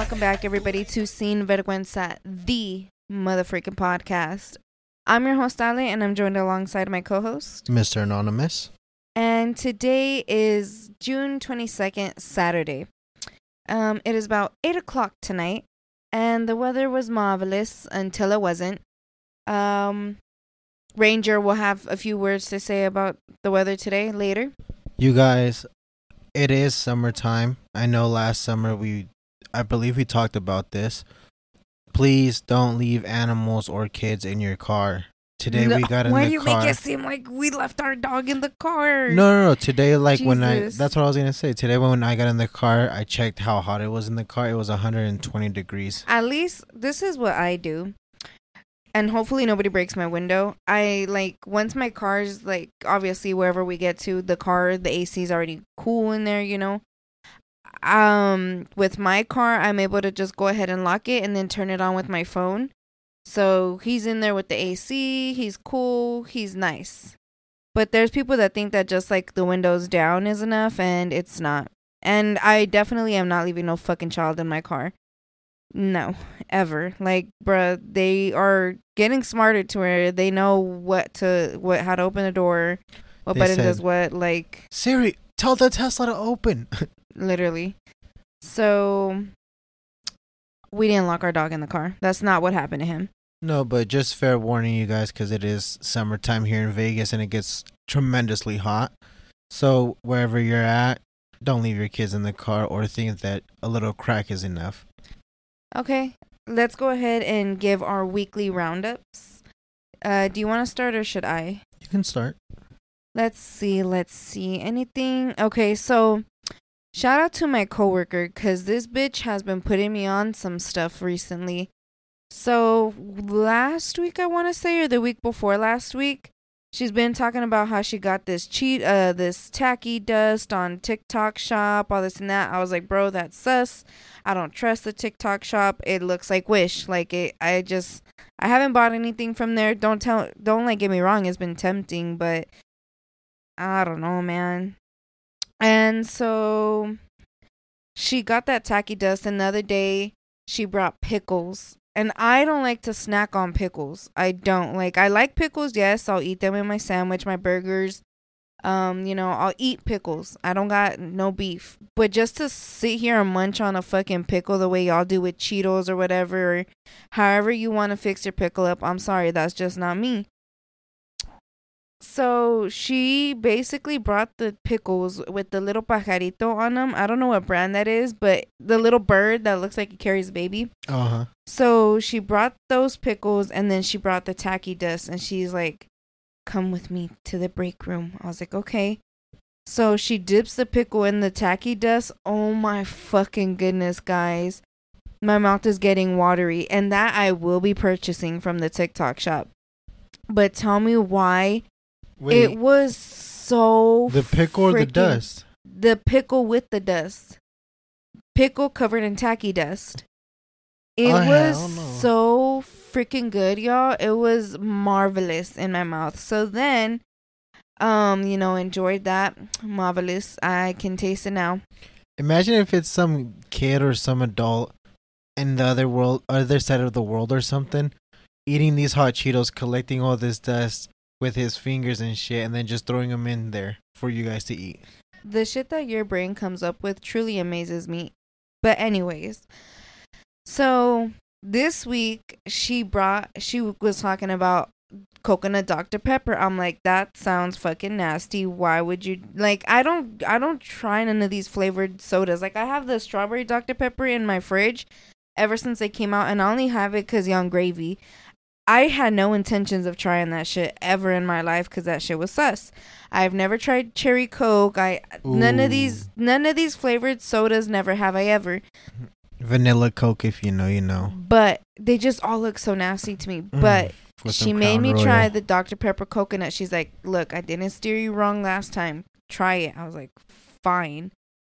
welcome back, everybody, to Sin Vergüenza, the motherfucking podcast. I'm your host, Ale, and I'm joined alongside my co-host, Mr. Anonymous. And today is June 22nd, Saturday. It is about 8 o'clock tonight, and the weather was marvelous until it wasn't. Ranger will have a few words to say about the weather today later. You guys, it is summertime. I know last summer I believe we talked about this. Please don't leave animals or kids in your car. Today we got in the car. Why do you make it seem like we left our dog in the car? No. Today, Jesus. that's what I was going to say. Today when I got in the car, I checked how hot it was in the car. It was 120 degrees. At least this is what I do. And hopefully nobody breaks my window. Once my car's, obviously wherever we get to, the AC is already cool in there, you know. With my car, I'm able to just go ahead and lock it and then turn it on with my phone. So he's in there with the AC. He's cool. He's nice. But there's people that think that just the windows down is enough, and it's not. And I definitely am not leaving no fucking child in my car. No, ever. Bruh, they are getting smarter to where they know how to open the door, what They button said, does what, Siri, tell the Tesla to open. literally. So we didn't lock our dog in the car. That's not what happened to him. No, but just fair warning, you guys, because it is summertime here in Vegas and it gets tremendously hot. So wherever you're at, don't leave your kids in the car or think that a little crack is enough. Okay, let's go ahead and give our weekly roundups. Do you want to start or should I? You can start. Let's see. Anything? Okay, so shout out to my coworker, because this bitch has been putting me on some stuff recently. So last week, I want to say, or the week before last week, she's been talking about how she got this tacky dust on TikTok shop, all this and that. I was like, bro, that's sus. I don't trust the TikTok shop. It looks like Wish. I haven't bought anything from there. Don't get me wrong. It's been tempting, but I don't know, man. And so she got that tacky dust, and the other day she brought pickles. And I don't like to snack on pickles. I don't. I like pickles, yes. I'll eat them in my sandwich, my burgers. I'll eat pickles. I don't got no beef. But just to sit here and munch on a fucking pickle the way y'all do with Cheetos or whatever, or however you want to fix your pickle up, I'm sorry, that's just not me. So she basically brought the pickles with the little pajarito on them. I don't know what brand that is, but the little bird that looks like it carries a baby. Uh-huh. So she brought those pickles, and then she brought the tacky dust, and she's like, come with me to the break room. I was like, okay. So she dips the pickle in the tacky dust. Oh my fucking goodness, guys. My mouth is getting watery, and that I will be purchasing from the TikTok shop. But tell me why. Wait, it was so the pickle or the dust? The pickle with the dust. Pickle covered in tacky dust. It was so freaking good, y'all. It was marvelous in my mouth. So then, enjoyed that. Marvelous. I can taste it now. Imagine if it's some kid or some adult in the other side of the world or something, eating these hot Cheetos, collecting all this dust with his fingers and shit, and then just throwing them in there for you guys to eat. The shit that your brain comes up with truly amazes me. But anyways, so this week she was talking about coconut Dr. Pepper. I'm like, that sounds fucking nasty. Why would you I don't try none of these flavored sodas. I have the strawberry Dr. Pepper in my fridge ever since they came out, and I only have it because Young Gravy. I had no intentions of trying that shit ever in my life because that shit was sus. I've never tried cherry Coke. None of these flavored sodas. Never have I ever. Vanilla Coke, if you know, you know. But they just all look so nasty to me. But she made me try the Dr. Pepper coconut. She's like, look, I didn't steer you wrong last time. Try it. I was like, fine.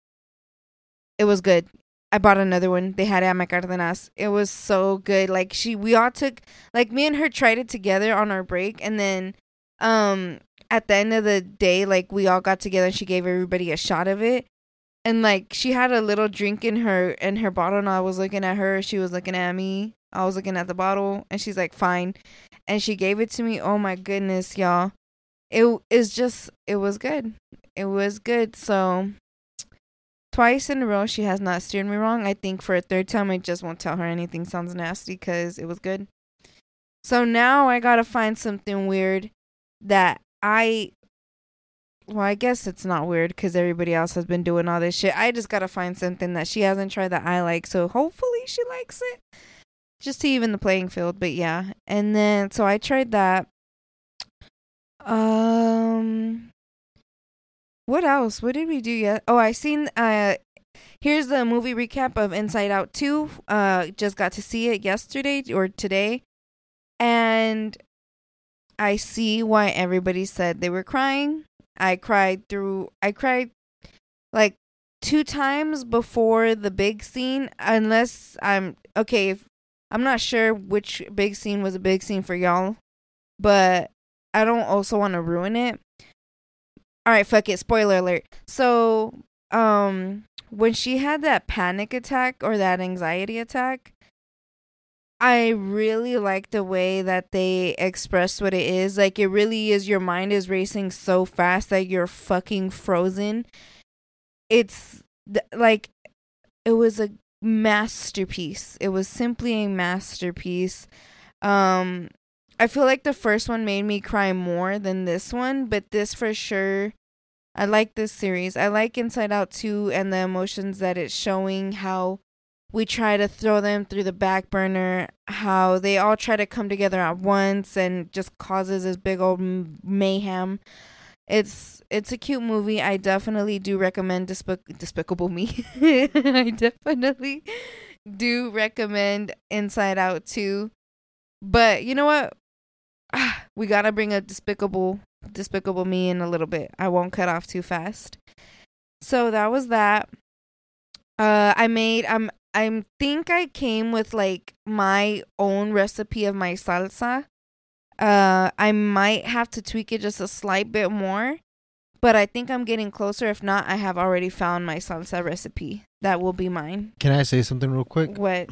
It was good. I bought another one. They had it at my Cardenas. It was so good. We all took, me and her tried it together on our break. And then, at the end of the day, we all got together and she gave everybody a shot of it. And like she had a little drink in her bottle, and I was looking at her, she was looking at me, I was looking at the bottle, and she's like, fine. And she gave it to me. Oh my goodness, y'all. It was good. It was good. So twice in a row she has not steered me wrong. I think for a third time I just won't tell her anything sounds nasty because it was good. So now I gotta find something weird that well, I guess it's not weird because everybody else has been doing all this shit. I just gotta find something that she hasn't tried that I like. So hopefully she likes it. Just to even the playing field. But yeah. And then, so I tried that. What else? What did we do yet? Oh, I seen, here's the movie recap of Inside Out 2. Just got to see it yesterday or today. And I see why everybody said they were crying. I cried like 2 times before the big scene, unless I'm not sure which big scene was a big scene for y'all, but I don't also want to ruin it. All right, fuck it. Spoiler alert. So, when she had that panic attack or that anxiety attack, I really like the way that they expressed what it is. Like, it really is, your mind is racing so fast that you're fucking frozen. It's like, it was a masterpiece. It was simply a masterpiece. I feel like the first one made me cry more than this one, but this for sure, I like this series. I like Inside Out 2 and the emotions that it's showing, how we try to throw them through the back burner, how they all try to come together at once and just causes this big old mayhem. It's a cute movie. I definitely do recommend Despicable Me. I definitely do recommend Inside Out 2. But you know what? We gotta bring a Despicable Me in a little bit. I won't cut off too fast. So that was that. I think I came with like my own recipe of my salsa. I might have to tweak it just a slight bit more, but I think I'm getting closer. If not, I have already found my salsa recipe. That will be mine. Can I say something real quick? What?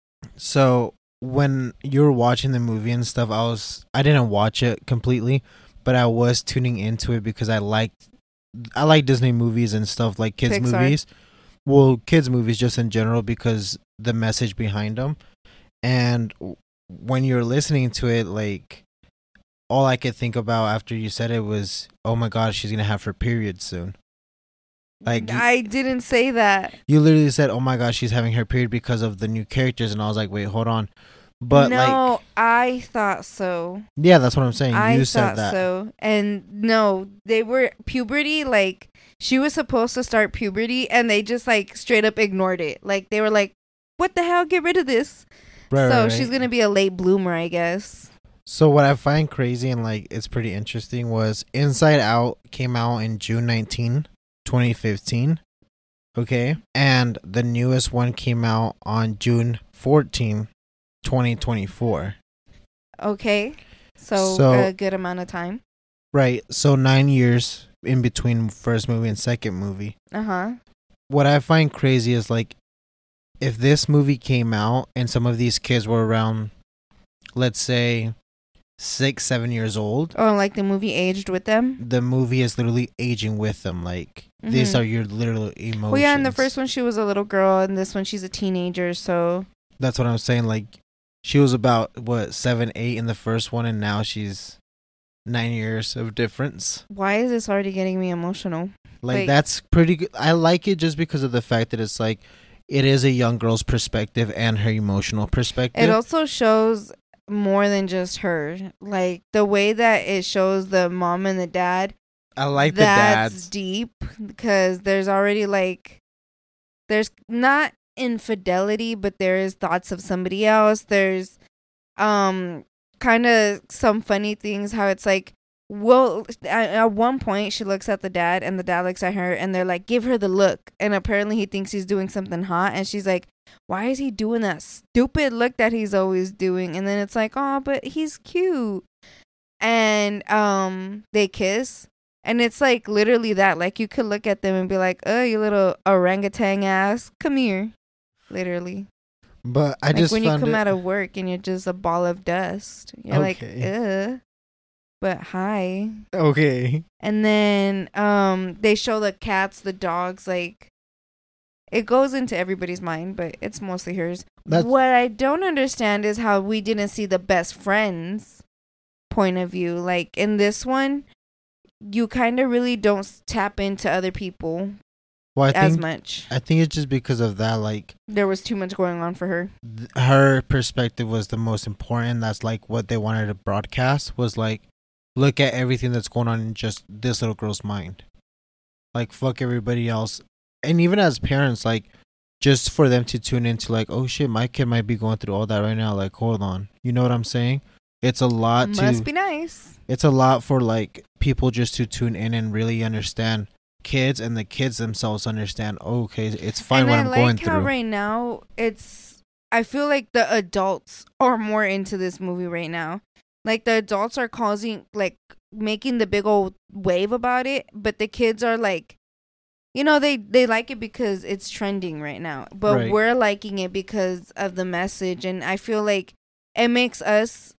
So when you were watching the movie and stuff, I didn't watch it completely, but I was tuning into it because I like Disney movies and stuff, like kids Pixar. movies. Well, kids movies just in general because the message behind them. And when you're listening to it, like, all I could think about after you said it was, oh my God, she's gonna have her period soon. Like, I didn't say that. You literally said, oh my God, she's having her period because of the new characters, and I was like, wait, hold on. But no, I thought so. Yeah, that's what I'm saying. You said thought that. so. And no, they were puberty. Like, she was supposed to start puberty, and they just like straight up ignored it. Like, they were like, what the hell? Get rid of this. Right. She's going to be a late bloomer, I guess. So what I find crazy and like it's pretty interesting was Inside Out came out in June 19, 2015. Okay. And the newest one came out on June 14, 2024. Okay. So a good amount of time. Right. So 9 years in between first movie and second movie. Uh-huh. What I find crazy is like if this movie came out and some of these kids were around, let's say 6-7 years old. Oh, like the movie aged with them? The movie is literally aging with them. Like, these are your literal emotions. Well, yeah, in the first one she was a little girl, and this one she's a teenager, so... That's what I'm saying. Like, she was about, 7, 8 in the first one, and now she's 9 years of difference. Why is this already getting me emotional? Like, that's pretty good. I like it just because of the fact that it's like, it is a young girl's perspective and her emotional perspective. It also shows more than just her. Like, the way that it shows the mom and the dad. I like the dads. That's deep because there's already like, there's not infidelity, but there is thoughts of somebody else. There's kind of some funny things how it's like, well, at one point she looks at the dad and the dad looks at her and they're like, give her the look, and apparently he thinks he's doing something hot, and she's like, why is he doing that stupid look that he's always doing? And then it's like, oh, but he's cute. And they kiss, And it's like literally that. Like you could look at them and be like, "Oh, you little orangutan ass, come here," literally. But I Like just when you found come it out of work and you're just a ball of dust. You're like, okay. ugh. But hi. Okay. And then they show the cats, the dogs, like it goes into everybody's mind, but it's mostly hers. That's What I don't understand is how we didn't see the best friend's point of view. Like in this one, you kind of really don't tap into other people well. as much. I think it's just because of that. Like There was too much going on for her. her perspective was the most important. That's like what they wanted to broadcast was like, look at everything that's going on in just this little girl's mind. Like fuck everybody else, and even as parents, like just for them to tune into like, oh shit, my kid might be going through all that right now. Like hold on, you know what I'm saying? It's a lot Must be nice. It's a lot for like people just to tune in and really understand kids, and the kids themselves understand, oh, okay, it's fine and what I I'm like going how through. right now I feel like the adults are more into this movie right now. Like the adults are causing like making the big old wave about it, but the kids are like, they like it because it's trending right now. But Right. we're liking it because of the message, and I feel like it makes us.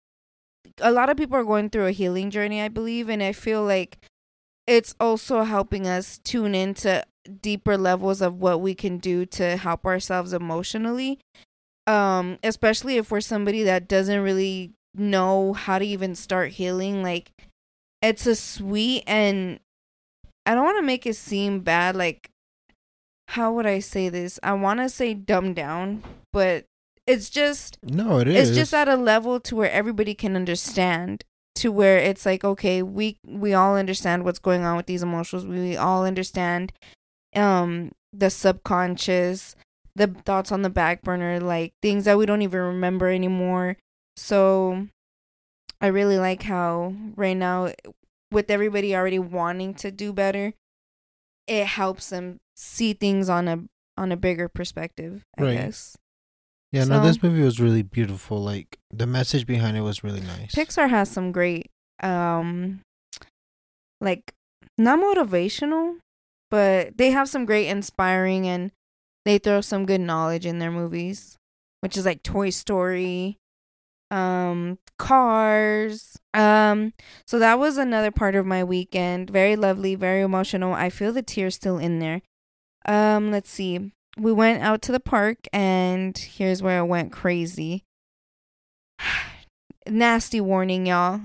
A lot of people are going through a healing journey, I believe, and I feel like it's also helping us tune into deeper levels of what we can do to help ourselves emotionally. Especially if we're somebody that doesn't really know how to even start healing. Like it's a sweet, and I don't want to make it seem bad. Like, how would I say this? I want to say dumb down, but it's just No, it is. it's just at a level to where everybody can understand, to where it's like, okay, we all understand what's going on with these emotions. We all understand the subconscious, the thoughts on the back burner, like things that we don't even remember anymore. So I really like how right now, with everybody already wanting to do better, it helps them see things on a bigger perspective, I Right. guess. Yeah, So- no, this movie was really beautiful. Like the message behind it was really nice. Pixar has some great like not motivational, but they have some great inspiring, and they throw some good knowledge in their movies, which is like Toy Story, Cars. So that was another part of my weekend. Very lovely, very emotional. I feel the tears still in there. Let's see. We went out to the park, and here's where I went crazy. Nasty warning, y'all.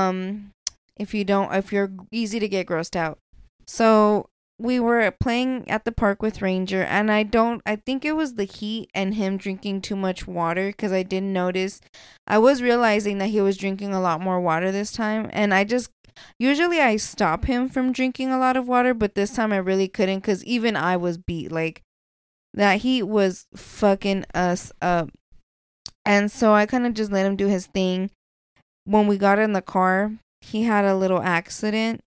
If you're easy to get grossed out. So we were playing at the park with Ranger, and I think it was the heat and him drinking too much water, because I didn't notice. I was realizing that he was drinking a lot more water this time, and usually I stop him from drinking a lot of water, but this time I really couldn't, because even I was beat. Like, that heat was fucking us up. And so I kind of just let him do his thing. When we got in the car, he had a little accident.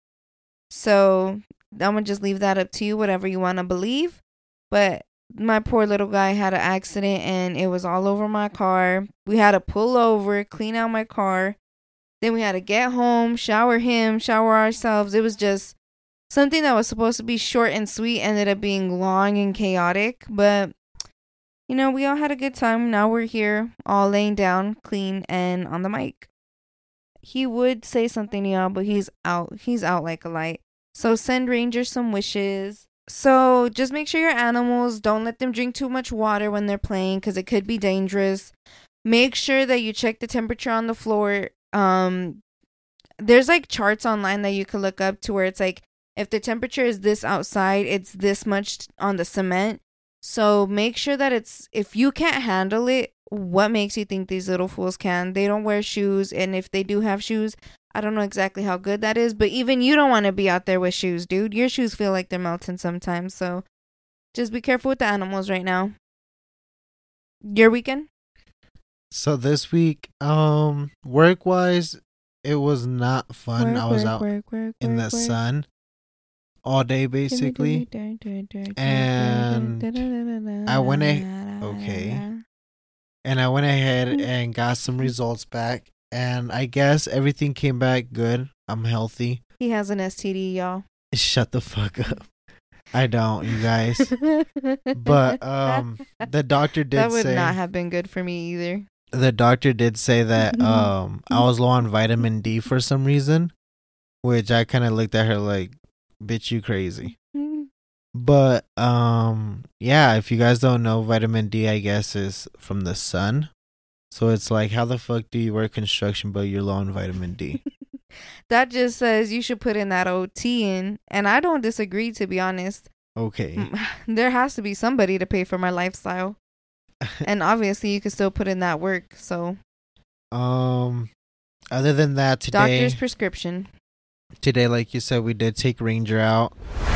So I'm going to just leave that up to you, whatever you want to believe. But my poor little guy had an accident, and it was all over my car. We had to pull over, clean out my car. Then we had to get home, shower him, shower ourselves. It was just something that was supposed to be short and sweet ended up being long and chaotic. But, we all had a good time. Now we're here, all laying down, clean, and on the mic. He would say something to y'all, but he's out. He's out like a light. So send Ranger some wishes. So just make sure your animals, don't let them drink too much water when they're playing, because it could be dangerous. Make sure that you check the temperature on the floor. There's like charts online that you can look up to where it's like, if the temperature is this outside, it's this much on the cement. So make sure that if you can't handle it, what makes you think these little fools can? They don't wear shoes, and if they do have shoes, I don't know exactly how good that is, but even you don't want to be out there with shoes, dude. Your shoes feel like they're melting sometimes, so just be careful with the animals right now. Your weekend? So this week, work wise, it was not fun. I was out in the sun all day basically. And I went And I went ahead and got some results back, and I guess everything came back good. I'm healthy. He has an STD, y'all. Shut the fuck up. I don't, you guys. But the doctor did say that would not have been good for me either. The doctor did say that I was low on vitamin D for some reason, which I kind of looked at her like, bitch, you crazy. But yeah, if you guys don't know, vitamin D, I guess, is from the sun. So it's like, how the fuck do you work construction but you're low on vitamin D? That just says you should put in that OT in, and I don't disagree, to be honest. Okay. There has to be somebody to pay for my lifestyle. And obviously you can still put in that work, so. Other than that, today. Doctor's prescription. Today, like you said, we did take Ranger out.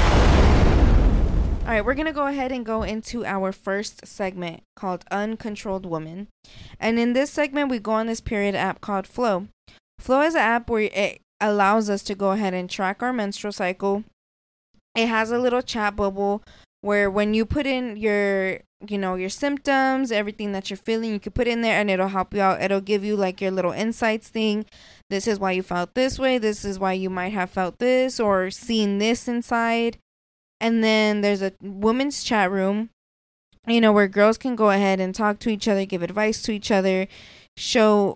All right, we're going to go ahead and go into our first segment called Uncontrolled Woman. And in this segment, we go on this period app called Flow. Flow is an app where it allows us to go ahead and track our menstrual cycle. It has a little chat bubble where when you put in your symptoms, everything that you're feeling, you can put in there and it'll help you out. It'll give you like your little insights thing. This is why you felt this way. This is why you might have felt this or seen this inside. And then there's a women's chat room, where girls can go ahead and talk to each other, give advice to each other, show,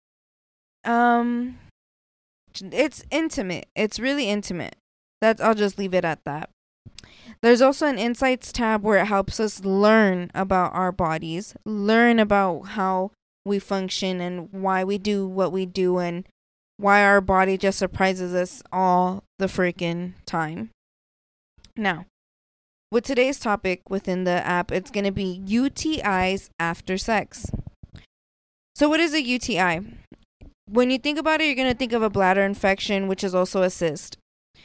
it's intimate. It's really intimate. I'll just leave it at that. There's also an insights tab where it helps us learn about our bodies, learn about how we function and why we do what we do and why our body just surprises us all the freaking time. Now, with today's topic within the app, it's going to be UTIs after sex. So what is a UTI? When you think about it, you're going to think of a bladder infection, which is also a cyst.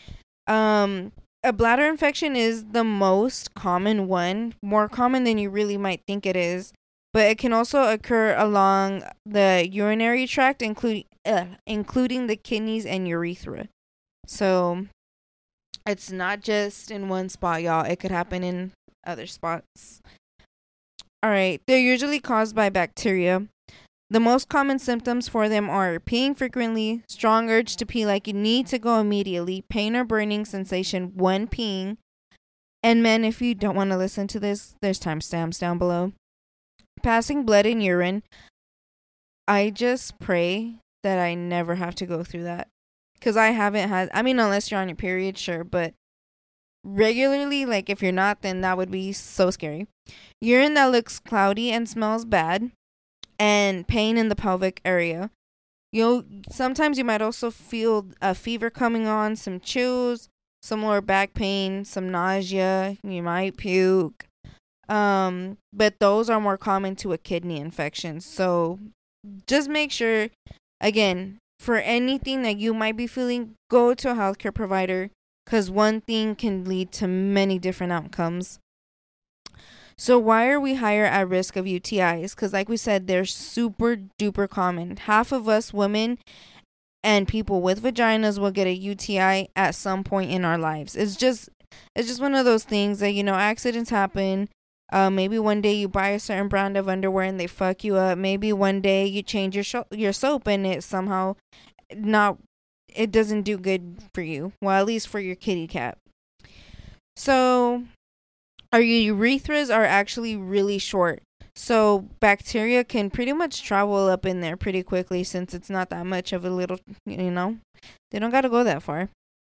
A bladder infection is the most common one, more common than you really might think it is. But it can also occur along the urinary tract, including the kidneys and urethra. So it's not just in one spot, y'all. It could happen in other spots. All right. They're usually caused by bacteria. The most common symptoms for them are peeing frequently, strong urge to pee like you need to go immediately, pain or burning sensation when peeing. And men, if you don't want to listen to this, there's timestamps down below. Passing blood in urine. I just pray that I never have to go through that. Because I haven't had, unless you're on your period, sure. But regularly, like if you're not, then that would be so scary. Urine that looks cloudy and smells bad. And pain in the pelvic area. Sometimes you might also feel a fever coming on, some chills, some lower back pain, some nausea. You might puke. But those are more common to a kidney infection. So just make sure, again, for anything that you might be feeling, go to a healthcare provider because one thing can lead to many different outcomes. So why are we higher at risk of UTIs? Because like we said, they're super duper common. Half of us women and people with vaginas will get a UTI at some point in our lives. It's just one of those things that, accidents happen. Maybe one day you buy a certain brand of underwear and they fuck you up. Maybe one day you change your soap and it somehow it doesn't do good for you. Well, at least for your kitty cat. So our urethras are actually really short. So bacteria can pretty much travel up in there pretty quickly since it's not that much of a little, they don't got to go that far.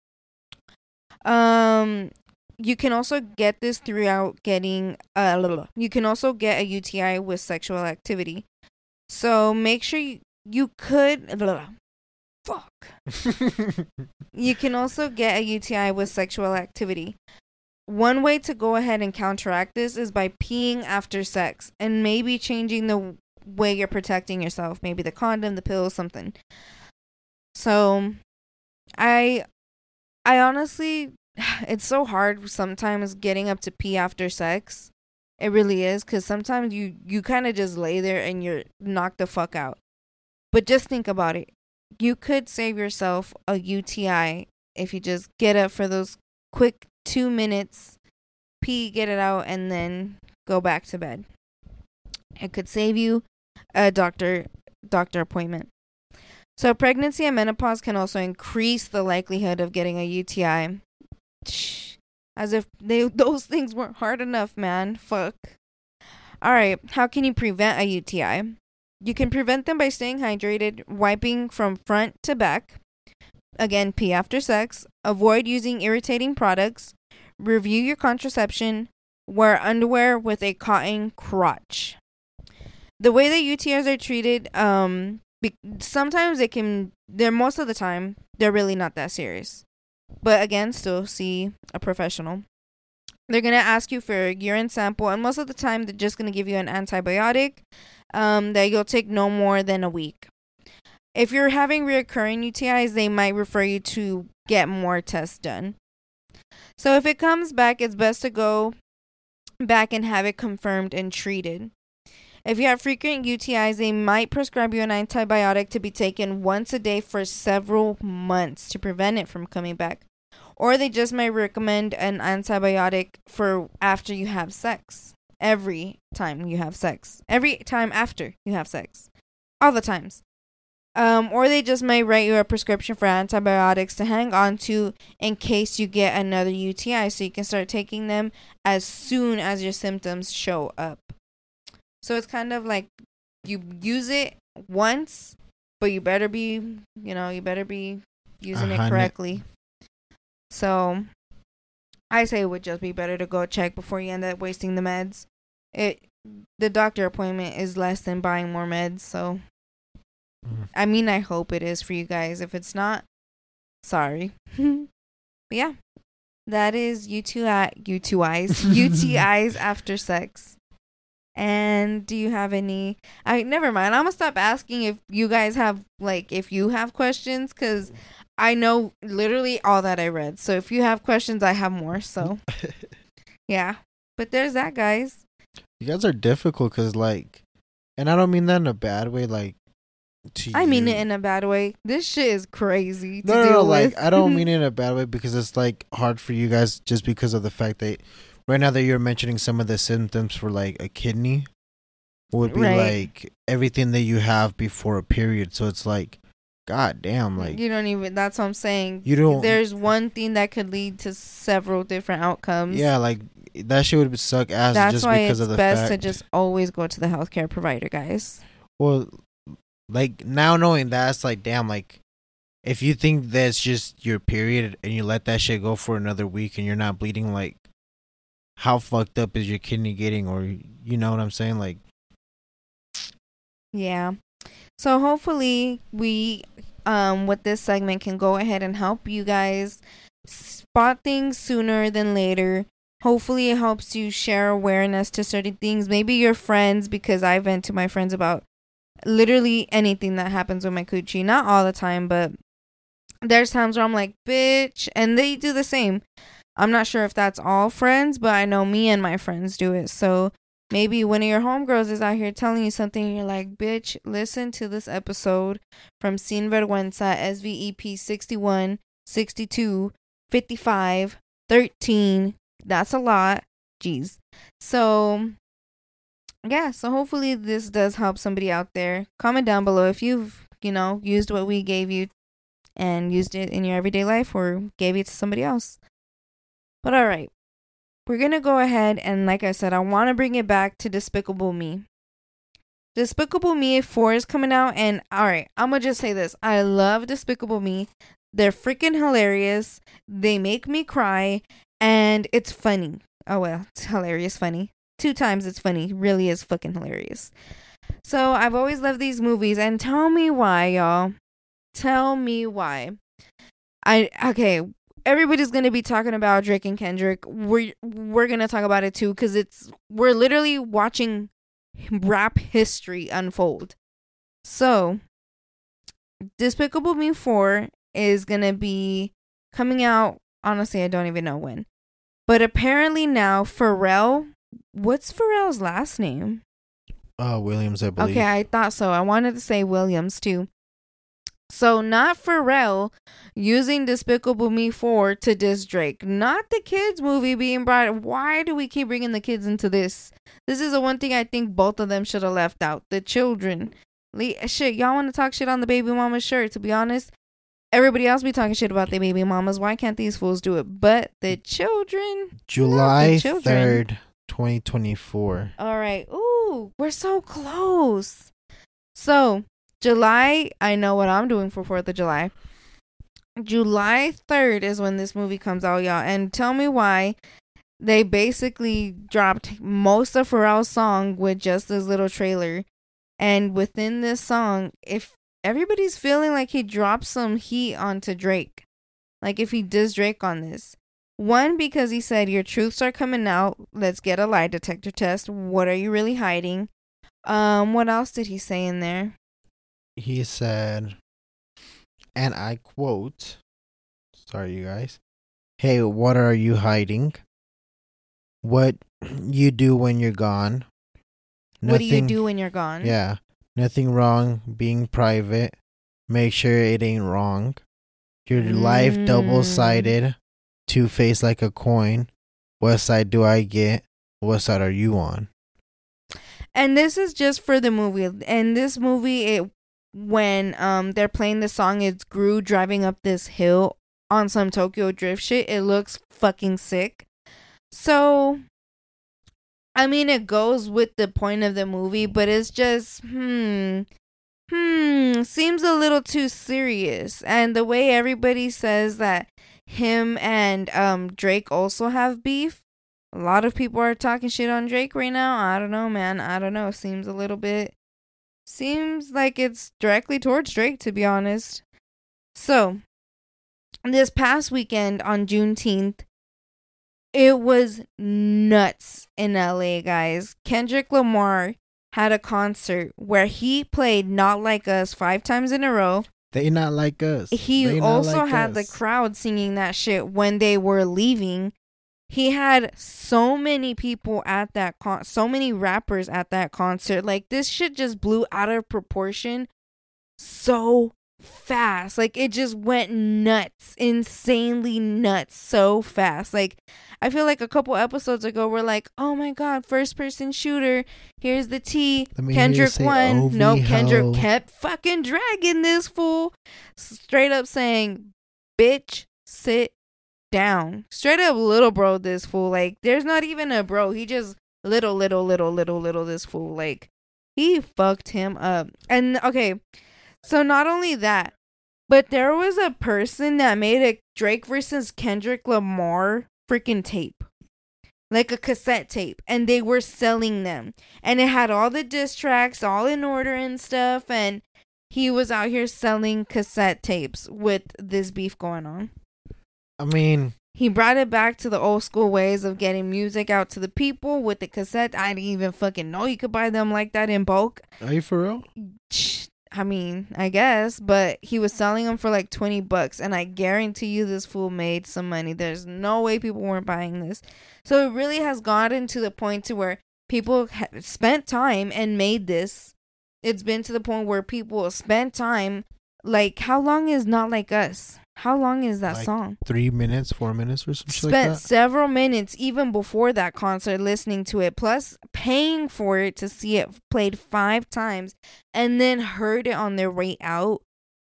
You can also get this throughout getting, you can also get a UTI with sexual activity. So make sure you could, you can also get a UTI with sexual activity. One way to go ahead and counteract this is by peeing after sex and maybe changing the way you're protecting yourself. Maybe the condom, the pill, something. So I honestly, it's so hard sometimes getting up to pee after sex. It really is, because sometimes you kind of just lay there and you're knocked the fuck out. But just think about it. You could save yourself a UTI if you just get up for those quick 2 minutes, pee, get it out, and then go back to bed. It could save you a doctor appointment. So pregnancy and menopause can also increase the likelihood of getting a UTI. As if those things weren't hard enough, man. Fuck. All right, how can you prevent a UTI? You can prevent them by staying hydrated, wiping from front to back. Again, pee after sex. Avoid using irritating products. Review your contraception. Wear underwear with a cotton crotch. The way that UTIs are treated, sometimes most of the time, they're really not that serious. But again, still see a professional. They're going to ask you for a urine sample, and most of the time, they're just going to give you an antibiotic that you'll take no more than a week. If you're having recurring UTIs, they might refer you to get more tests done. So if it comes back, it's best to go back and have it confirmed and treated. If you have frequent UTIs, they might prescribe you an antibiotic to be taken once a day for several months to prevent it from coming back. Or they just might recommend an antibiotic for after you have sex. Every time you have sex. Every time after you have sex. All the times. Or they just might write you a prescription for antibiotics to hang on to in case you get another UTI, so you can start taking them as soon as your symptoms show up. So it's kind of like you use it once, but you better be using it correctly. So I say it would just be better to go check before you end up wasting the meds. The doctor appointment is less than buying more meds, so I mean, I hope it is for you guys. If it's not, sorry. But yeah, that is UTIs after sex. And do you have any? Never mind. I'm gonna stop asking if you guys have if you have questions, because I know literally all that I read. So if you have questions, I have more. So yeah, but there's that, guys. You guys are difficult, because and I don't mean that in a bad way, I mean it in a bad way. This shit is crazy to deal with. I don't mean it in a bad way, because it's hard for you guys just because of the fact that right now that you're mentioning some of the symptoms for a kidney would be everything that you have before a period. So it's god damn, you don't even, that's what I'm saying. There's one thing that could lead to several different outcomes. Yeah, that shit would suck ass. That's just why because it's of the best fact. to just always go to the healthcare provider, guys. Well, now knowing that, it's damn, if you think that's just your period and you let that shit go for another week and you're not bleeding, how fucked up is your kidney getting? Or you know what I'm saying? Yeah. So hopefully we with this segment can go ahead and help you guys spot things sooner than later. Hopefully it helps you share awareness to certain things. Maybe your friends, because I vent to my friends about literally anything that happens with my coochie. Not all the time, but there's times where I'm like, bitch, and they do the same. I'm not sure if that's all friends, but I know me and my friends do it. So maybe one of your homegirls is out here telling you something and you're like, bitch, listen to this episode from Sin Vergüenza, SVEP 61, 62, 55, 13. That's a lot. Jeez. So yeah, so hopefully this does help somebody out there. Comment down below if you've, used what we gave you and used it in your everyday life or gave it to somebody else. But all right, we're going to go ahead and, like I said, I want to bring it back to Despicable Me. Despicable Me 4 is coming out, and all right, I'm going to just say this. I love Despicable Me. They're freaking hilarious. They make me cry, and it's funny. Oh, well, it's hilarious funny. 2 times it's funny. Really is fucking hilarious. So I've always loved these movies, and tell me why, y'all. Tell me why. Okay, everybody's gonna be talking about Drake and Kendrick. We're gonna talk about it too, because we're literally watching rap history unfold. So Despicable Me 4 is gonna be coming out. Honestly, I don't even know when. But apparently now Pharrell. What's Pharrell's last name? Williams, I believe. Okay, I thought so. I wanted to say Williams too. So not Pharrell using Despicable Me 4 to diss Drake. Not the kids movie being brought. Why do we keep bringing the kids into this? This is the one thing I think both of them should have left out. The children. Shit, y'all want to talk shit on the baby mamas? Sure. To be honest, everybody else be talking shit about their baby mamas. Why can't these fools do it? But the children. July 3rd, 2024. All right. Ooh, we're so close. So, July, I know what I'm doing for 4th of July. July 3rd is when this movie comes out, y'all. And tell me why they basically dropped most of Pharrell's song with just this little trailer. And within this song, if everybody's feeling like he dropped some heat onto Drake, like if he does Drake on this. One, because he said, your truths are coming out. Let's get a lie detector test. What are you really hiding? What else did he say in there? He said, and I quote, sorry, you guys. Hey, what are you hiding? What you do when you're gone. What do you do when you're gone? Yeah. Nothing wrong being private. Make sure it ain't wrong. Your life double-sided. Two-faced like a coin. What side do I get? What side are you on? And this is just for the movie. And this movie, when they're playing the song, it's Gru driving up this hill on some Tokyo Drift shit. It looks fucking sick. So, I mean, it goes with the point of the movie, but it's just, seems a little too serious. And the way everybody says that him and Drake also have beef, a lot of people are talking shit on Drake right now. I don't know, man. I don't know. Seems like it's directly towards Drake, to be honest. So, this past weekend on Juneteenth, it was nuts in LA, guys. Kendrick Lamar had a concert where he played Not Like Us 5 times in a row. They not like us. He also had the crowd singing that shit when they were leaving. He had so many people at that so many rappers at that concert. Like, this shit just blew out of proportion so fast. Like, it just went nuts, insanely nuts, so fast. Like, I feel like a couple episodes ago we're like, oh my god, first person shooter, here's the T, Kendrick won. No, Kendrick kept fucking dragging this fool, straight up saying, bitch, sit down. Straight up little bro this fool. Like, there's not even a bro, he just little this fool. Like, he fucked him up. And okay, so not only that, but there was a person that made a Drake versus Kendrick Lamar freaking tape. Like a cassette tape. And they were selling them. And it had all the diss tracks all in order and stuff. And he was out here selling cassette tapes with this beef going on. I mean, he brought it back to the old school ways of getting music out to the people with the cassette. I didn't even fucking know you could buy them like that in bulk. Are you for real? I mean, I guess, but he was selling them for like $20, and I guarantee you this fool made some money. There's no way people weren't buying this. So it really has gotten to the point to where people spent time and made this. It's been to the point where people spent time. Like, how long is Not Like Us? How long is that song? 3 minutes, 4 minutes or something like that? Spent several minutes even before that concert listening to it, plus paying for it to see it played 5 times, and then heard it on their way out.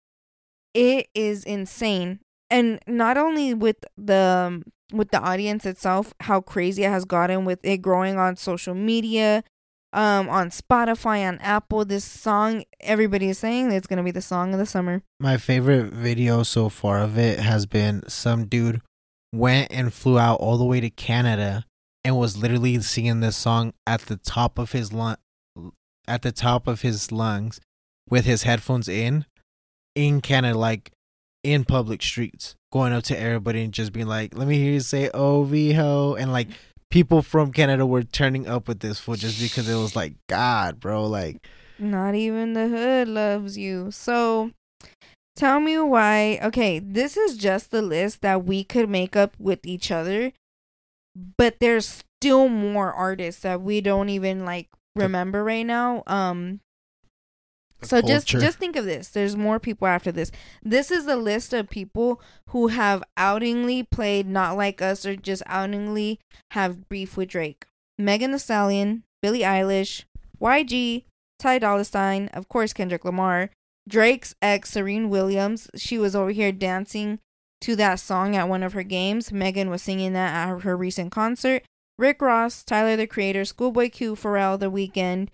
It is insane. And not only with the audience itself, how crazy it has gotten with it growing on social media, on Spotify, on Apple. This song, everybody is saying it's going to be the song of the summer. My favorite video so far of it has been some dude went and flew out all the way to Canada and was literally singing this song at the top of his lungs with his headphones in Canada, like in public streets, going up to everybody and just being like, let me hear you say OV ho, and like people from Canada were turning up with this fool just because it was like, God, bro, like, not even the hood loves you. So tell me why. Okay, this is just the list that we could make up with each other, but there's still more artists that we don't even like remember right now. So just think of this. There's more people after this. This is a list of people who have outingly played Not Like Us or just outingly have beef with Drake. Megan Thee Stallion, Billie Eilish, YG, Ty Dolla $ign, of course Kendrick Lamar, Drake's ex Serena Williams. She was over here dancing to that song at one of her games. Megan was singing that at her recent concert. Rick Ross, Tyler the Creator, Schoolboy Q, Pharrell, The Weeknd,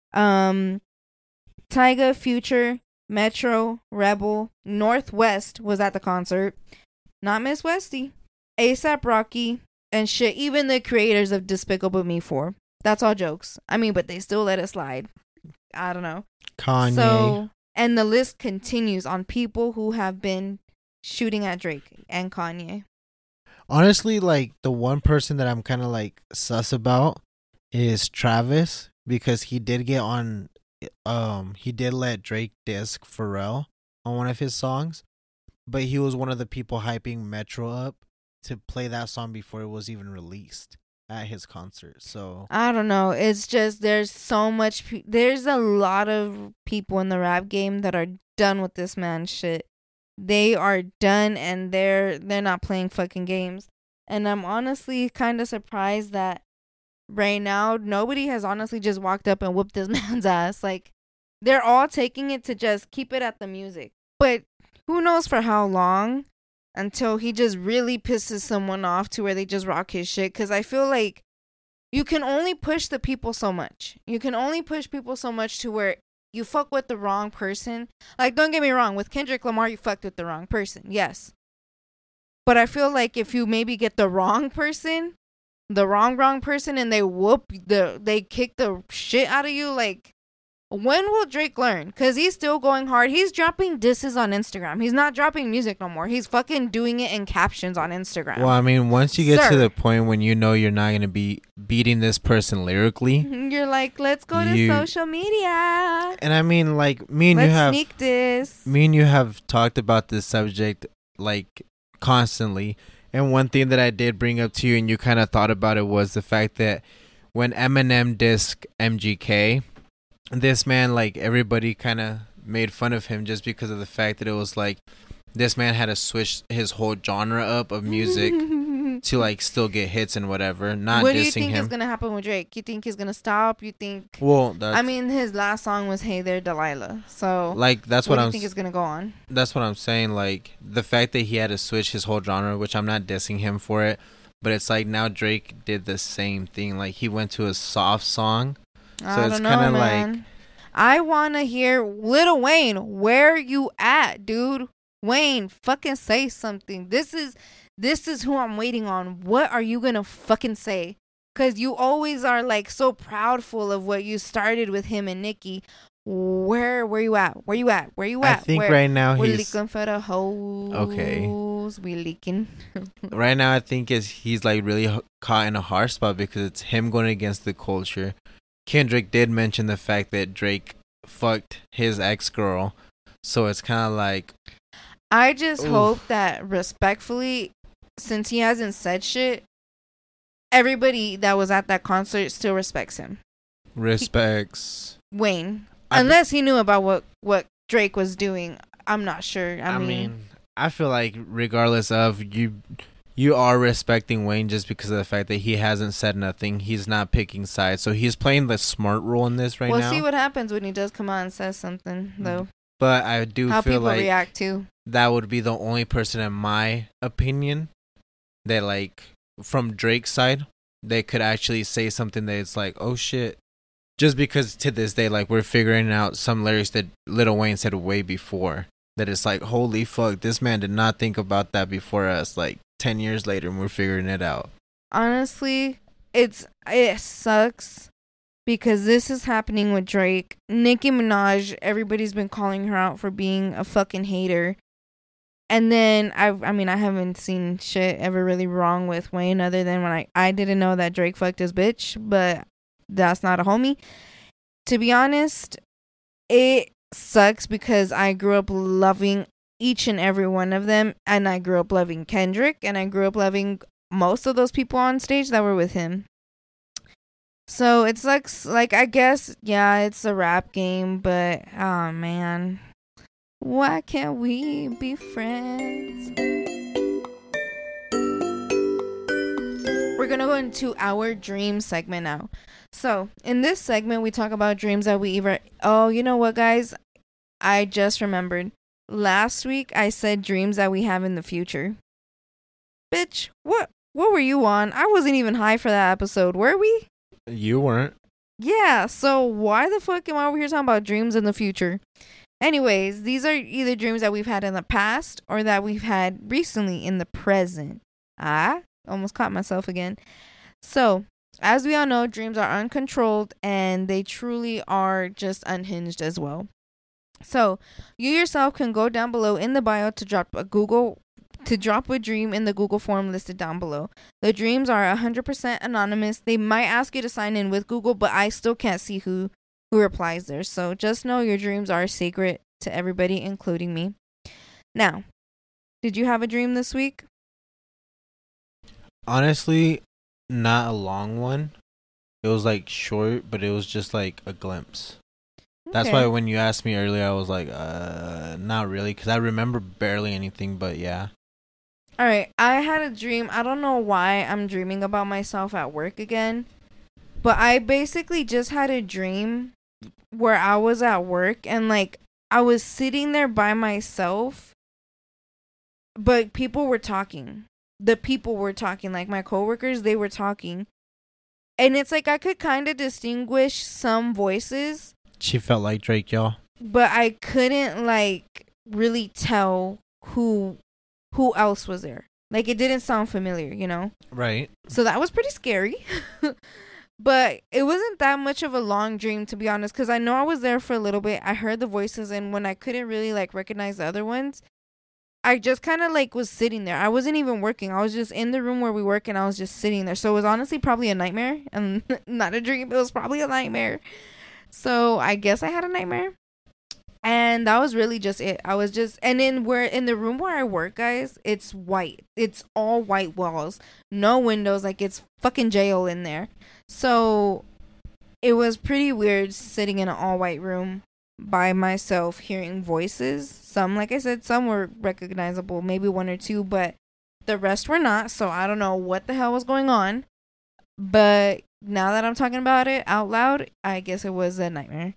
Tyga, Future, Metro, Rebel, Northwest was at the concert. Not Miss Westy. ASAP Rocky, and shit, even the creators of Despicable Me 4. That's all jokes. I mean, but they still let it slide. I don't know. Kanye. So, and the list continues on people who have been shooting at Drake and Kanye. Honestly, like, the one person that I'm kind of like sus about is Travis, because he did get on, he did let Drake disc Pharrell on one of his songs, but he was one of the people hyping Metro up to play that song before it was even released at his concert. So I don't know. It's just there's so much. There's a lot of people in the rap game that are done with this man shit. They are done, and they're not playing fucking games. And I'm honestly kind of surprised that right now nobody has honestly just walked up and whooped this man's ass. Like, they're all taking it to just keep it at the music. But who knows for how long until he just really pisses someone off to where they just rock his shit. Because I feel like you can only push the people so much. You can only push people so much to where you fuck with the wrong person. Like, don't get me wrong. With Kendrick Lamar, you fucked with the wrong person. Yes. But I feel like if you maybe get the wrong person, the wrong person, and they kick the shit out of you, like, when will Drake learn? Because he's still going hard. He's dropping disses on Instagram. He's not dropping music no more. He's fucking doing it in captions on Instagram. Well, I mean, once you get to the point when you know you're not going to be beating this person lyrically, you're like, let's go to social media. And I mean, like, me and you have talked about this subject, like, constantly. And one thing that I did bring up to you and you kind of thought about it was the fact that when Eminem dissed MGK, this man, like, everybody kind of made fun of him just because of the fact that it was like this man had to switch his whole genre up of music to, like, still get hits and whatever. Not what dissing him. What do you think is gonna happen with Drake? You think he's gonna stop? You think? Well, I mean, his last song was "Hey There, Delilah." So, like, that's what do you think is gonna go on? That's what I'm saying. Like, the fact that he had to switch his whole genre, which I'm not dissing him for it, but it's like now Drake did the same thing. Like, he went to a soft song. So it's kind of like, I want to hear Lil Wayne. Where you at, dude? Wayne, fucking say something. This is who I'm waiting on. What are you gonna fucking say? Because you always are, like, so proudful of what you started with him and Nicki. Where you at? Where you at? Where you at? I think right now we're leaking for the hoes. Okay. We leaking. Right now, I think he's like really caught in a hard spot because it's him going against the culture. Kendrick did mention the fact that Drake fucked his ex-girl, so it's kind of like, I just hope that, respectfully, since he hasn't said shit, everybody that was at that concert still respects him. Respects Wayne. Unless he knew about what Drake was doing. I'm not sure. I mean, I feel like regardless of you are respecting Wayne just because of the fact that he hasn't said nothing. He's not picking sides. So he's playing the smart role in this now. We'll see what happens when he does come out and says something, though. But I do how feel people like react to. That would be the only person, in my opinion, that, like, from Drake's side, they could actually say something that it's like, oh shit. Just because to this day, like, we're figuring out some lyrics that Lil Wayne said way before. That it's like, holy fuck, this man did not think about that before us. Like, 10 years later, and we're figuring it out. Honestly, it sucks because this is happening with Drake. Nicki Minaj, everybody's been calling her out for being a fucking hater. And then, I haven't seen shit ever really wrong with Wayne other than when I didn't know that Drake fucked his bitch, but that's not a homie. To be honest, it sucks because I grew up loving each and every one of them, and I grew up loving Kendrick, and I grew up loving most of those people on stage that were with him. So it sucks. Like, I guess, yeah, it's a rap game, but oh man, why can't we be friends? We're going to go into our dream segment now. So, in this segment, we talk about dreams that we either... Oh, you know what, guys? I just remembered. Last week, I said dreams that we have in the future. Bitch, what were you on? I wasn't even high for that episode, were we? You weren't. Yeah, so why the fuck am I over here talking about dreams in the future? Anyways, these are either dreams that we've had in the past or that we've had recently in the present. Almost caught myself again. So, as we all know, dreams are uncontrolled and they truly are just unhinged as well. So, you yourself can go down below in the bio to drop a dream in the Google form listed down below. The dreams are 100% anonymous. They might ask you to sign in with Google, but I still can't see who replies there. So just know your dreams are secret to everybody, including me. Now, did you have a dream this week? Honestly, not a long one. It was like short, but it was just like a glimpse. That's why when you asked me earlier, I was like, not really, because I remember barely anything, but yeah. All right, I had a dream. I don't know why I'm dreaming about myself at work again, but I basically just had a dream where I was at work and like I was sitting there by myself, but people were talking. The people were talking, like my coworkers, they were talking. And it's like I could kind of distinguish some voices. She felt like Drake, y'all. But I couldn't like really tell who else was there. Like it didn't sound familiar, you know? Right. So that was pretty scary. But it wasn't that much of a long dream, to be honest, because I know I was there for a little bit. I heard the voices, and when I couldn't really like recognize the other ones, I just kind of like was sitting there. I wasn't even working. I was just in the room where we work, and I was just sitting there. So it was honestly probably a nightmare, and not a dream. It was probably a nightmare. So I guess I had a nightmare. And that was really just it. I was just, and then we're in the room where I work, guys, it's white. It's all white walls. No windows. Like it's fucking jail in there. So it was pretty weird sitting in an all white room by myself, hearing voices. Some, like I said, some were recognizable, maybe one or two, but the rest were not. So I don't know what the hell was going on. But now that I'm talking about it out loud, I guess it was a nightmare.